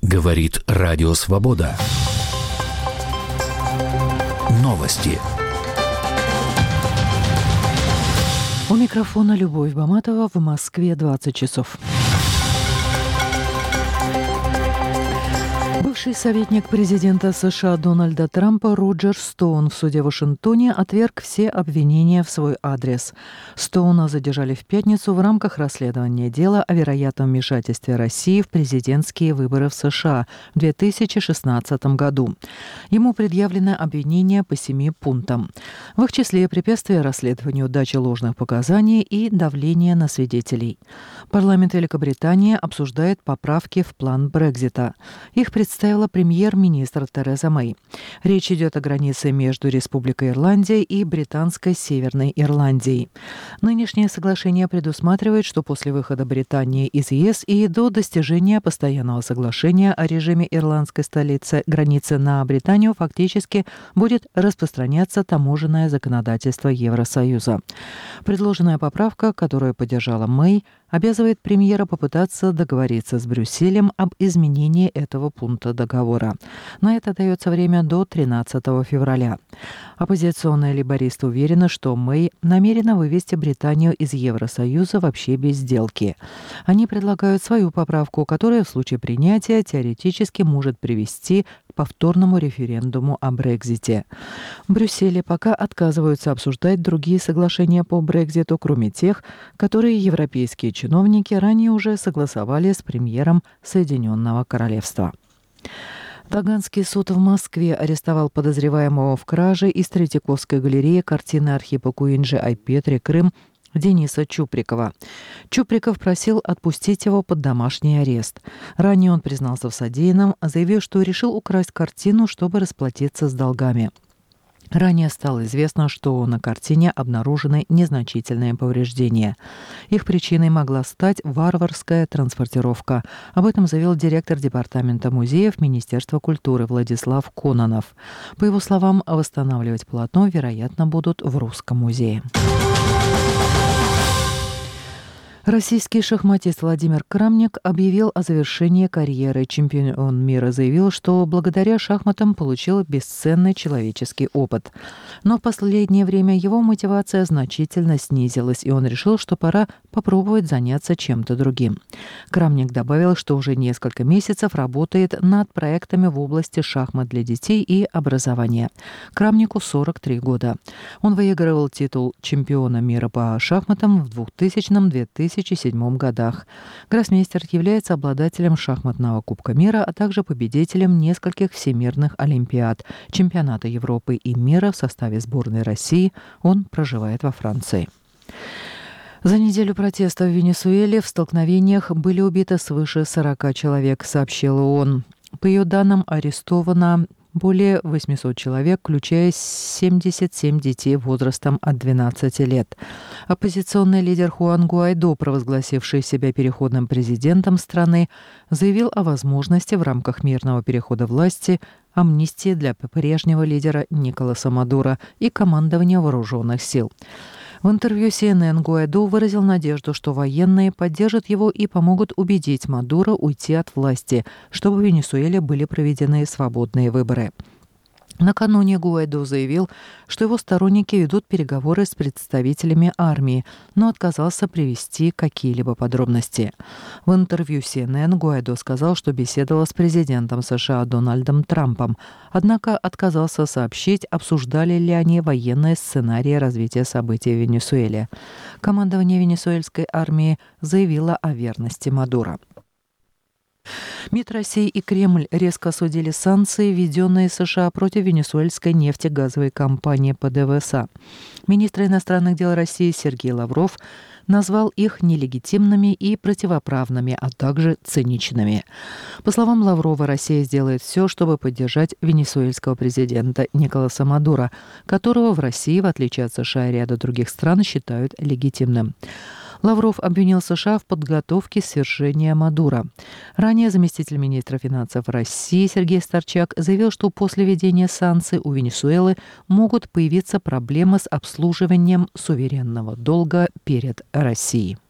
Говорит Радио Свобода. Новости. У микрофона Любовь Баматова. В Москве 20 часов. Бывший советник президента США Дональда Трампа Роджер Стоун в суде в Вашингтоне отверг все обвинения в свой адрес. Стоуна задержали в пятницу в рамках расследования дела о вероятном вмешательстве России в президентские выборы в США в 2016 году. Ему предъявлено обвинение по 7 пунктам. В их числе препятствие расследованию, дача ложных показаний и давление на свидетелей. Парламент Великобритании обсуждает поправки в план Брексита. Их представила премьер-министр Тереза Мэй. Речь идет о границе между Республикой Ирландия и Британской Северной Ирландией. Нынешнее соглашение предусматривает, что после выхода Британии из ЕС и до достижения постоянного соглашения о режиме ирландской столицы границы на Британию фактически будет распространяться таможенное законодательство Евросоюза. Предложенная поправка, которую поддержала Мэй, обязывает премьера попытаться договориться с Брюсселем об изменении этого пункта договора. На это дается время до 13 февраля. Оппозиционные лейбористы уверены, что Мэй намерена вывести Британию из Евросоюза вообще без сделки. Они предлагают свою поправку, которая в случае принятия теоретически может привести к повторному референдуму о Брексите. В Брюсселе пока отказываются обсуждать другие соглашения по Брекситу, кроме тех, которые европейские чиновники ранее уже согласовали с премьером Соединенного Королевства. Таганский суд в Москве арестовал подозреваемого в краже из Третьяковской галереи картины Архипа Куинджи «Айпетри. Крым» Дениса Чуприкова. Чуприков просил отпустить его под домашний арест. Ранее он признался в содеянном, заявив, что решил украсть картину, чтобы расплатиться с долгами. Ранее стало известно, что на картине обнаружены незначительные повреждения. Их причиной могла стать варварская транспортировка. Об этом заявил директор департамента музеев Министерства культуры Владислав Кононов. По его словам, восстанавливать полотно, вероятно, будут в Русском музее. Российский шахматист Владимир Крамник объявил о завершении карьеры. Чемпион мира заявил, что благодаря шахматам получил бесценный человеческий опыт. Но в последнее время его мотивация значительно снизилась, и он решил, что пора попробовать заняться чем-то другим. Крамник добавил, что уже несколько месяцев работает над проектами в области шахмат для детей и образования. Крамнику 43 года. Он выигрывал титул чемпиона мира по шахматам в 2000-2007 годах. Гроссмейстер является обладателем шахматного Кубка мира, а также победителем нескольких всемирных олимпиад, чемпионата Европы и мира в составе сборной России. Он проживает во Франции. За неделю протеста в Венесуэле в столкновениях были убиты свыше 40 человек, сообщил ООН. По ее данным, арестовано более 800 человек, включая 77 детей возрастом от 12 лет. Оппозиционный лидер Хуан Гуайдо, провозгласивший себя переходным президентом страны, заявил о возможности в рамках мирного перехода власти амнистии для прежнего лидера Николаса Мадуро и командования вооруженных сил. В интервью CNN Гуайдо выразил надежду, что военные поддержат его и помогут убедить Мадуро уйти от власти, чтобы в Венесуэле были проведены свободные выборы. Накануне Гуайдо заявил, что его сторонники ведут переговоры с представителями армии, но отказался привести какие-либо подробности. В интервью CNN Гуайдо сказал, что беседовал с президентом США Дональдом Трампом, однако отказался сообщить, обсуждали ли они военные сценарии развития событий в Венесуэле. Командование венесуэльской армии заявило о верности Мадуро. МИД России и Кремль резко осудили санкции, введенные США против венесуэльской нефтегазовой компании ПДВСА. Министр иностранных дел России Сергей Лавров назвал их нелегитимными и противоправными, а также циничными. По словам Лаврова, Россия сделает все, чтобы поддержать венесуэльского президента Николаса Мадуро, которого в России, в отличие от США и ряда других стран, считают легитимным. Лавров обвинил США в подготовке свержения Мадуро. Ранее заместитель министра финансов России Сергей Старчак заявил, что после введения санкций у Венесуэлы могут появиться проблемы с обслуживанием суверенного долга перед Россией.